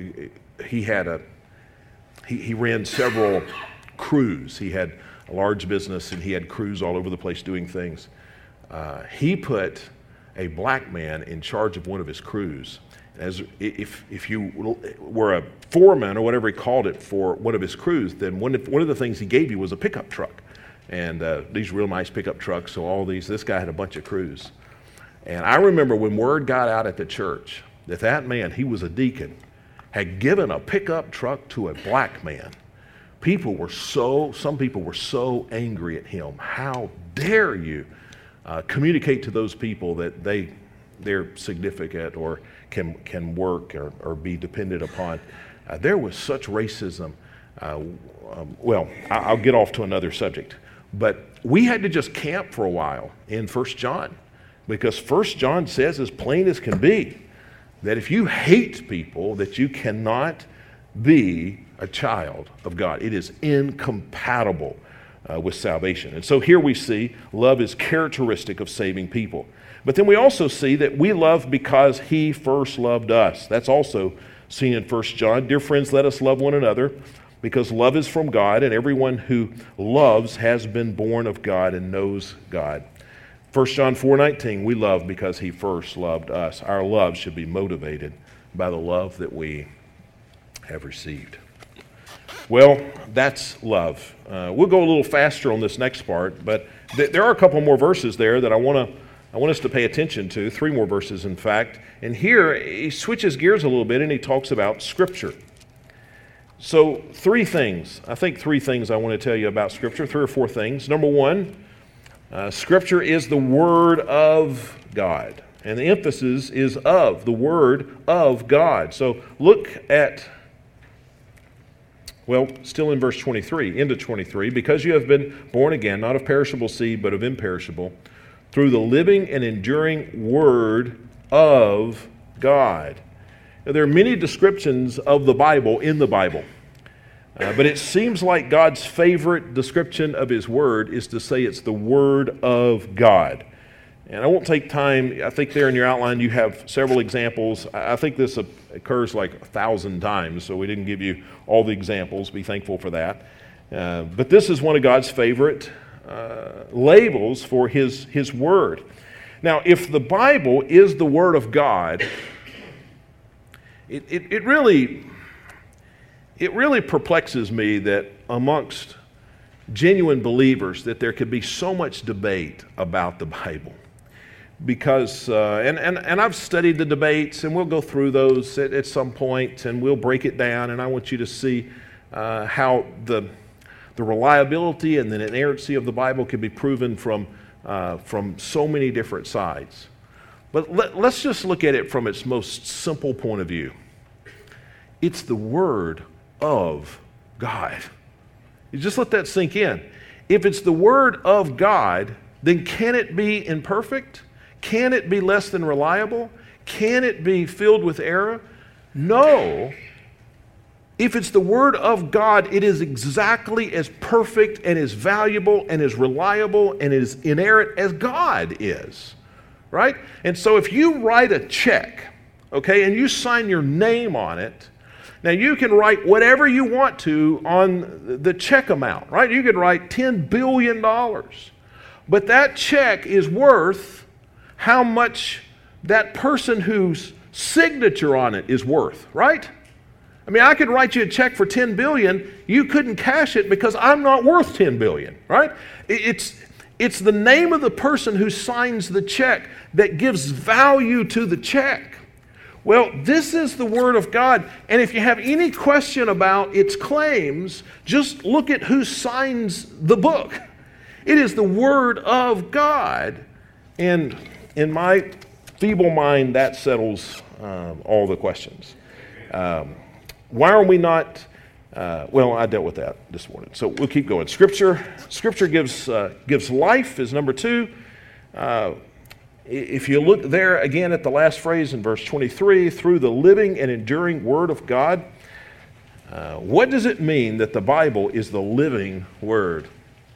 He had a. He, he ran several crews. He had a large business, and he had crews all over the place doing things. Uh, he put a black man in charge of one of his crews. As if if you were a foreman or whatever he called it for one of his crews, then one of, one of the things he gave you was a pickup truck, and uh, these real nice pickup trucks. So all these, this guy had a bunch of crews, and I remember when word got out at the church that that man, he was a deacon, had given a pickup truck to a black man. People were so, some people were so angry at him. How dare you uh, communicate to those people that they they're significant or can can work or, or be dependent upon. Uh, there was such racism. Uh, um, well, I, I'll get off to another subject. But we had to just camp for a while in First John, because First John says as plain as can be that if you hate people, that you cannot be a child of God. It is incompatible. uh, with salvation. And so here we see love is characteristic of saving people. But then we also see that we love because he first loved us. That's also seen in First John. Dear friends, let us love one another, because love is from God, and everyone who loves has been born of God and knows God. First John four nineteen, we love because he first loved us. Our love should be motivated by the love that we have received. Well, that's love. Uh, we'll go a little faster on this next part, but th- there are a couple more verses there that I want to I want us to pay attention to, three more verses, in fact. And here, he switches gears a little bit, and he talks about Scripture. So, three things. I think three things I want to tell you about Scripture, three or four things. Number one, uh, Scripture is the Word of God. And the emphasis is of, the Word of God. So, look at, well, still in verse twenty-three, into twenty-three. Because you have been born again, not of perishable seed, but of imperishable, through the living and enduring Word of God. Now, there are many descriptions of the Bible in the Bible, uh, but it seems like God's favorite description of His Word is to say it's the Word of God. And I won't take time. I think there in your outline you have several examples. I think this occurs like a thousand times, so we didn't give you all the examples. Be thankful for that. Uh, but this is one of God's favorite Uh, labels for his, his Word. Now, if the Bible is the Word of God, it, it, it really it really perplexes me that amongst genuine believers that there could be so much debate about the Bible. Because, uh, and, and, and I've studied the debates, and we'll go through those at, at some point, and we'll break it down, and I want you to see uh, how the The reliability and the inerrancy of the Bible can be proven from, uh, from so many different sides. But let, let's just look at it from its most simple point of view. It's the Word of God. You just let that sink in. If it's the Word of God, then can it be imperfect? Can it be less than reliable? Can it be filled with error? No. If it's the Word of God, it is exactly as perfect and as valuable and as reliable and as inerrant as God is, right? And so if you write a check, okay, and you sign your name on it, now you can write whatever you want to on the check amount, right? You could write ten billion dollars, but that check is worth how much that person whose signature on it is worth, right? I mean, I could write you a check for ten billion dollars. You couldn't cash it because I'm not worth ten billion dollars, right? It's, it's the name of the person who signs the check that gives value to the check. Well, this is the Word of God. And if you have any question about its claims, just look at who signs the book. It is the Word of God. And in my feeble mind, that settles um, all the questions. Um, Why are we not, uh, well, I dealt with that this morning, so we'll keep going. Scripture Scripture gives uh, gives life is number two. Uh, if you look there again at the last phrase in verse twenty-three, through the living and enduring Word of God, uh, what does it mean that the Bible is the living Word?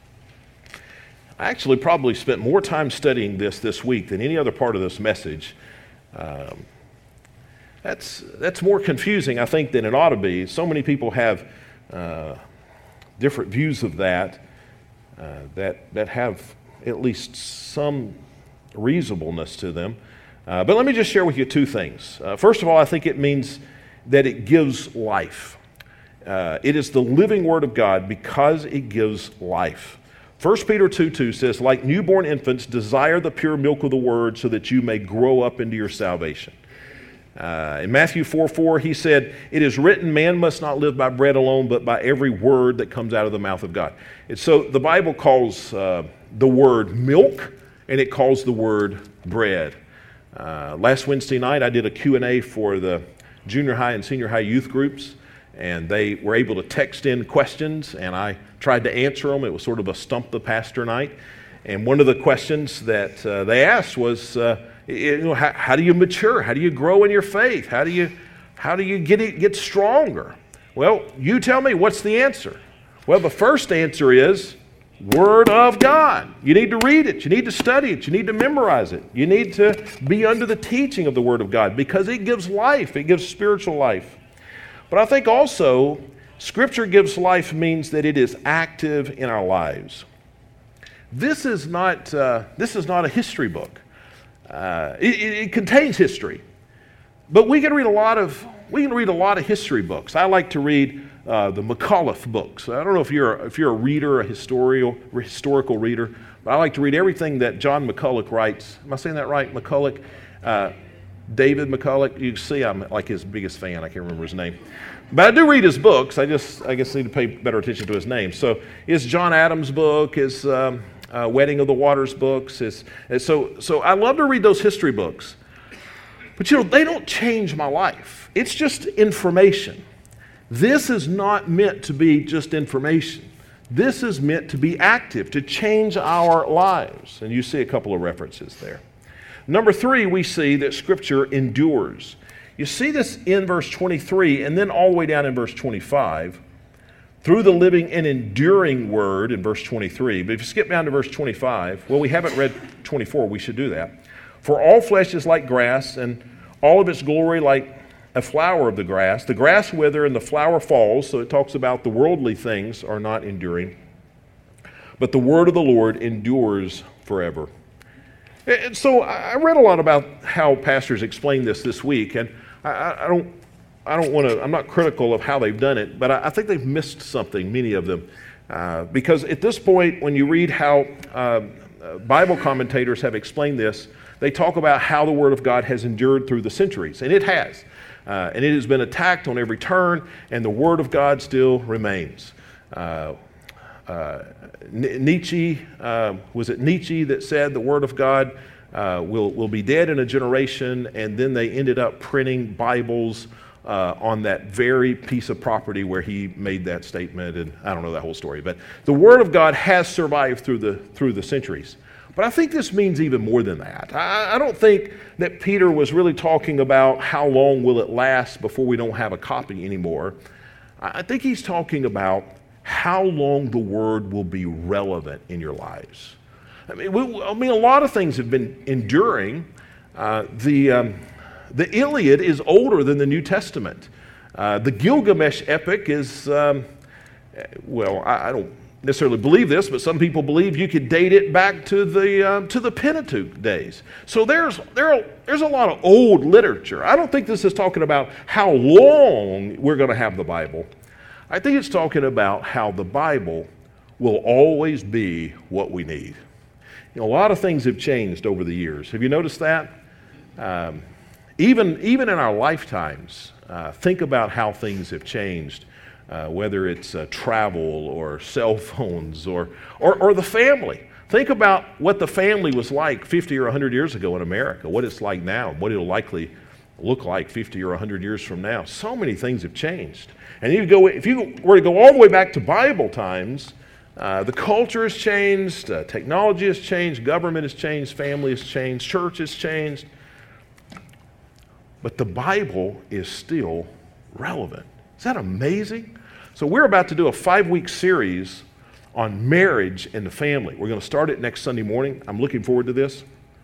I actually probably spent more time studying this this week than any other part of this message. Um, That's that's more confusing, I think, than it ought to be. So many people have uh, different views of that, uh, that that have at least some reasonableness to them. Uh, but let me just share with you two things. Uh, first of all, I think it means that it gives life. Uh, it is the living Word of God because it gives life. First Peter two two says, like newborn infants, desire the pure milk of the Word so that you may grow up into your salvation. Uh, in Matthew four four, he said, it is written, man must not live by bread alone, but by every word that comes out of the mouth of God. And so the Bible calls uh, the word milk, and it calls the word bread. Uh, last Wednesday night, I did a Q and A for the junior high and senior high youth groups, and they were able to text in questions, and I tried to answer them. It was sort of a stump the pastor night. And one of the questions that uh, they asked was, uh, You know, how, how do you mature? How do you grow in your faith? How do you, how do you get it, get stronger? Well, you tell me, what's the answer? Well, the first answer is Word of God. You need to read it. You need to study it. You need to memorize it. You need to be under the teaching of the Word of God because it gives life. It gives spiritual life. But I think also Scripture gives life means that it is active in our lives. This is not, uh, this is not a history book. Uh, it, it contains history. But we can read a lot of, we can read a lot of history books. I like to read Uh, the McAuliffe books. I don't know if you're if you're a reader, a historical historical reader, but I like to read everything that John McCulloch writes. Am I saying that right? McCulloch, uh, David McCulloch. You see, I'm like his biggest fan. I can't remember his name, but I do read his books. I just I guess need to pay better attention to his name. So, his John Adams book, his um, uh, Wedding of the Waters books. His, so so I love to read those history books, but you know they don't change my life. It's just information. This is not meant to be just information. This is meant to be active, to change our lives. And you see a couple of references there. Number three, we see that Scripture endures. You see this in verse twenty-three and then all the way down in verse twenty-five. Through the living and enduring word in verse twenty-three. But if you skip down to verse twenty-five, well, we haven't read twenty-four. We should do that. For all flesh is like grass, and all of its glory like a flower of the grass. The grass wither and the flower falls, so it talks about the worldly things are not enduring. But the word of the Lord endures forever. And so I read a lot about how pastors explain this this week, and I, I don't, I don't want to. I'm not critical of how they've done it, but I, I think they've missed something. Many of them, uh, because at this point, when you read how uh, Bible commentators have explained this, they talk about how the Word of God has endured through the centuries, and it has. Uh, and it has been attacked on every turn, and the Word of God still remains. Uh, uh, Nietzsche, uh, was it Nietzsche that said the Word of God uh, will, will be dead in a generation, and then they ended up printing Bibles uh, on that very piece of property where he made that statement, and I don't know that whole story. But the Word of God has survived through the, through the centuries. But I think this means even more than that. I, I don't think that Peter was really talking about how long will it last before we don't have a copy anymore. I think he's talking about how long the Word will be relevant in your lives. I mean, we, I mean a lot of things have been enduring. Uh, the, um, the Iliad is older than the New Testament. Uh, the Gilgamesh epic is, um, well, I, I don't necessarily believe this, but some people believe you could date it back to the uh, to the Pentateuch days. So there's there are, there's a lot of old literature. I don't think this is talking about how long we're going to have the Bible. I think it's talking about how the Bible will always be what we need. You know, a lot of things have changed over the years. Have you noticed that? Um, even even in our lifetimes, uh, think about how things have changed. Uh, whether it's uh, travel or cell phones or, or or the family. Think about what the family was like fifty or one hundred years ago in America, what it's like now, what it'll likely look like fifty or one hundred years from now. So many things have changed. And you go, if you were to go all the way back to Bible times, uh, the culture has changed, uh, technology has changed, government has changed, family has changed, church has changed. But the Bible is still relevant. Is that amazing? So we're about to do a five-week series on marriage and the family. We're going to start it next Sunday morning. I'm looking forward to this.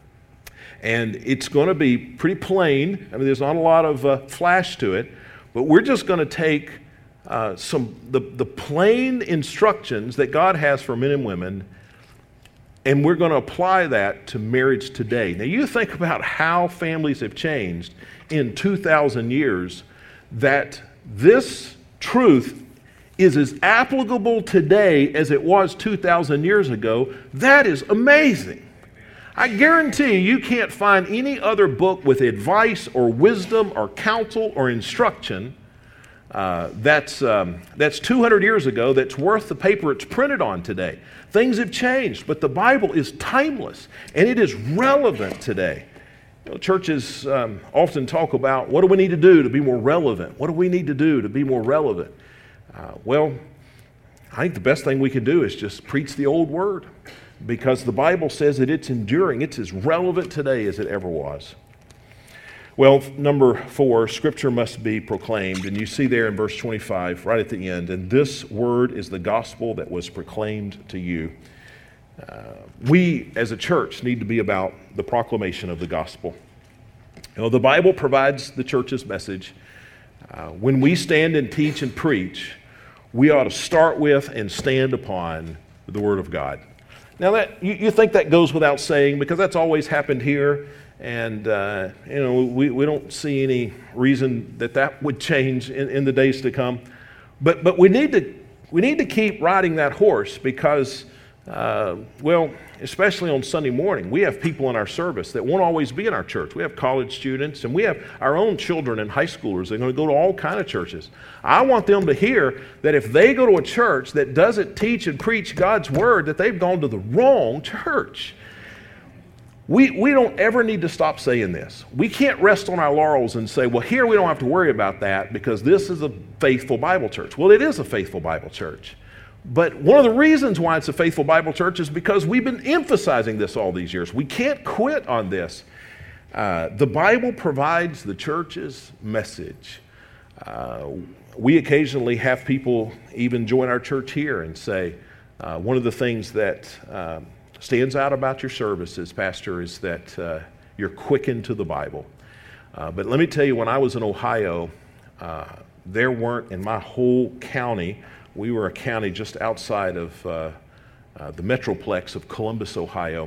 And it's going to be pretty plain. I mean, there's not a lot of uh, flash to it, but we're just going to take uh, some the, the plain instructions that God has for men and women, and we're going to apply that to marriage today. Now, you think about how families have changed in two thousand years, that this truth is as applicable today as it was two thousand years ago. That is amazing. I guarantee you can't find any other book with advice or wisdom or counsel or instruction uh, that's, um, that's two hundred years ago that's worth the paper it's printed on today. Things have changed, but the Bible is timeless and it is relevant today. You know, churches um, often talk about, what do we need to do to be more relevant? What do we need to do to be more relevant? Uh, well, I think the best thing we can do is just preach the old word, because the Bible says that it's enduring. It's as relevant today as it ever was. Well, number four, Scripture must be proclaimed. And you see there in verse twenty-five, right at the end, and this word is the gospel that was proclaimed to you. Uh, we, as a church, need to be about the proclamation of the gospel. You know, the Bible provides the church's message. Uh, when we stand and teach and preach, we ought to start with and stand upon the Word of God. Now, that you, you think that goes without saying, because that's always happened here, and uh, you know we, we don't see any reason that that would change in, in the days to come. But but we need to we need to keep riding that horse because. Uh, well, especially on Sunday morning, we have people in our service that won't always be in our church. We have college students, and we have our own children and high schoolers. They're going to go to all kinds of churches. I want them to hear that if they go to a church that doesn't teach and preach God's word, that they've gone to the wrong church. We, we don't ever need to stop saying this. We can't rest on our laurels and say, well, here we don't have to worry about that because this is a faithful Bible church. Well, it is a faithful Bible church. But one of the reasons why it's a faithful Bible church is because we've been emphasizing this all these years. We can't quit on this. Uh, the Bible provides the church's message. Uh, we occasionally have people even join our church here and say, uh, one of the things that uh, stands out about your services, Pastor, is that uh, you're quickened to the Bible. Uh, but let me tell you, when I was in Ohio, uh, there weren't in my whole county. We were a county just outside of uh, uh, the metroplex of Columbus, Ohio.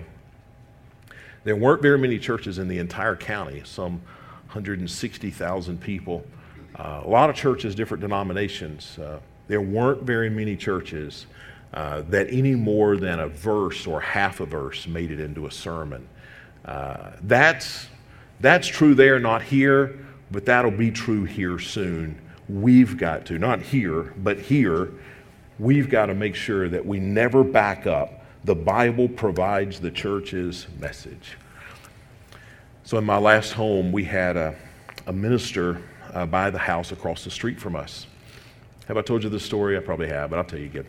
There weren't very many churches in the entire county, some one hundred sixty thousand people. Uh, a lot of churches, different denominations. Uh, there weren't very many churches uh, that any more than a verse or half a verse made it into a sermon. Uh, that's, that's true there, not here, but that'll be true here soon. We've got to, not here, but here, we've got to make sure that we never back up. The Bible provides the church's message. So in my last home, we had a, a minister uh, by the house across the street from us. Have I told you this story? I probably have, but I'll tell you again.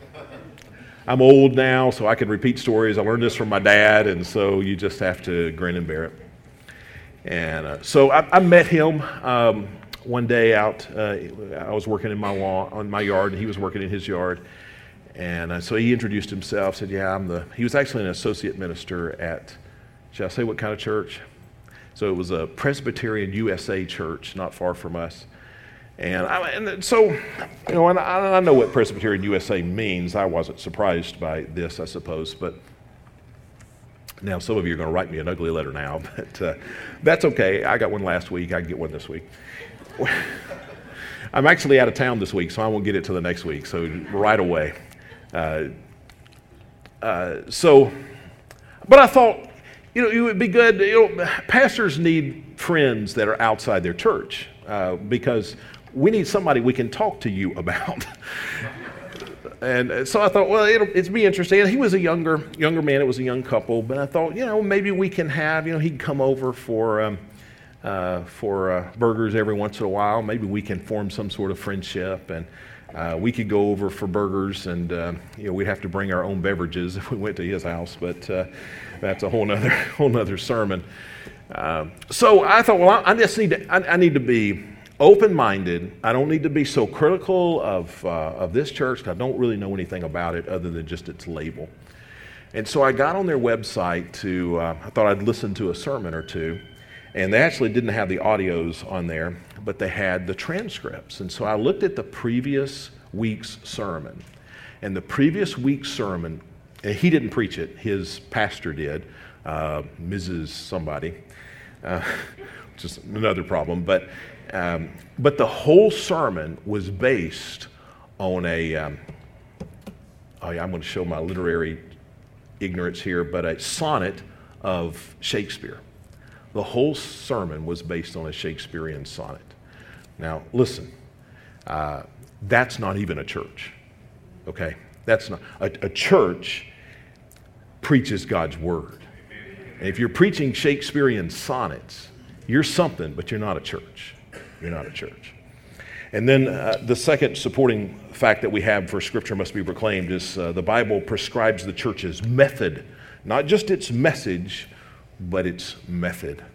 I'm old now, so I can repeat stories. I learned this from my dad, and so you just have to grin and bear it. And uh, so I, I met him um, one day out. Uh, I was working in my lawn, on my yard, and he was working in his yard. And uh, so he introduced himself, said, yeah, I'm the, he was actually an associate minister at, should I say what kind of church? So it was a Presbyterian U S A church, not far from us. And, I, and so, you know, and I, I know what Presbyterian U S A means. I wasn't surprised by this, I suppose, but now some of you are going to write me an ugly letter now, but uh, that's okay. I got one last week. I can get one this week. I'm actually out of town this week, so I won't get it till the next week, so right away. Uh, uh, so, but I thought, you know, it would be good, you know, pastors need friends that are outside their church uh, because we need somebody we can talk to you about. And so I thought, well, it'll it's be interesting. And he was a younger younger man. It was a young couple, but I thought, you know, maybe we can have, you know, he'd come over for um, uh, for uh, burgers every once in a while. Maybe we can form some sort of friendship, and uh, we could go over for burgers, and uh, you know, we'd have to bring our own beverages if we went to his house. But uh, that's a whole nother whole nother sermon. Um, so I thought, well, I, I just need to I, I need to be open-minded. I don't need to be so critical of uh, of this church because I don't really know anything about it other than just its label. And so I got on their website to, uh, I thought I'd listen to a sermon or two, and they actually didn't have the audios on there, but they had the transcripts. And so I looked at the previous week's sermon, and the previous week's sermon, and he didn't preach it, his pastor did, uh, Missus somebody, uh, which is another problem, but Um, but the whole sermon was based on a, um, oh yeah, I'm going to show my literary ignorance here, but a sonnet of Shakespeare. The whole sermon was based on a Shakespearean sonnet. Now, listen, uh, that's not even a church, okay? That's not, a, a church preaches God's word. And if you're preaching Shakespearean sonnets, you're something, but you're not a church. You're not a church. And then uh, the second supporting fact that we have for Scripture must be proclaimed is uh, the Bible prescribes the church's method, not just its message, but its method.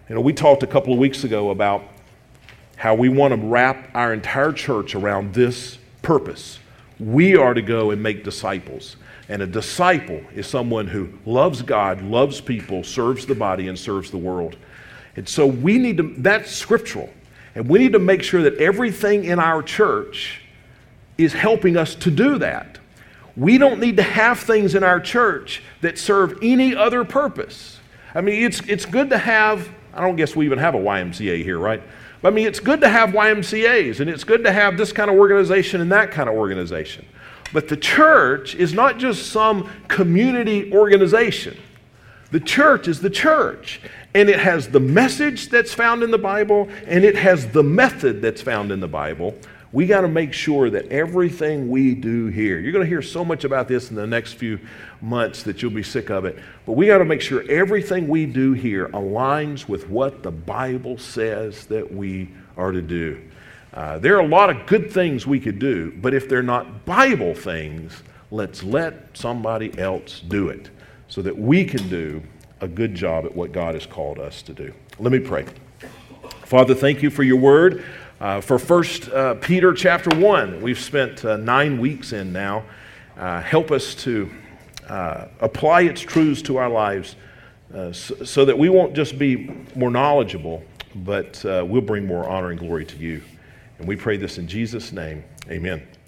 You know, we talked a couple of weeks ago about how we want to wrap our entire church around this purpose. We are to go and make disciples. And a disciple is someone who loves God, loves people, serves the body, and serves the world. And so we need to, that's scriptural. And we need to make sure that everything in our church is helping us to do that. We don't need to have things in our church that serve any other purpose. I mean, it's it's good to have, I don't guess we even have a Y M C A here, right? But I mean, it's good to have Y M C As, and it's good to have this kind of organization and that kind of organization. But the church is not just some community organization. The church is the church, and it has the message that's found in the Bible, and it has the method that's found in the Bible. We got to make sure that everything we do here, you're going to hear so much about this in the next few months that you'll be sick of it, but we got to make sure everything we do here aligns with what the Bible says that we are to do. Uh, there are a lot of good things we could do, but if they're not Bible things, let's let somebody else do it so that we can do a good job at what God has called us to do. Let me pray. Father, thank you for your word. Uh, for First uh, Peter chapter one, we've spent uh, nine weeks in now. Uh, help us to uh, apply its truths to our lives uh, so, so that we won't just be more knowledgeable, but uh, we'll bring more honor and glory to you. And we pray this in Jesus' name. Amen.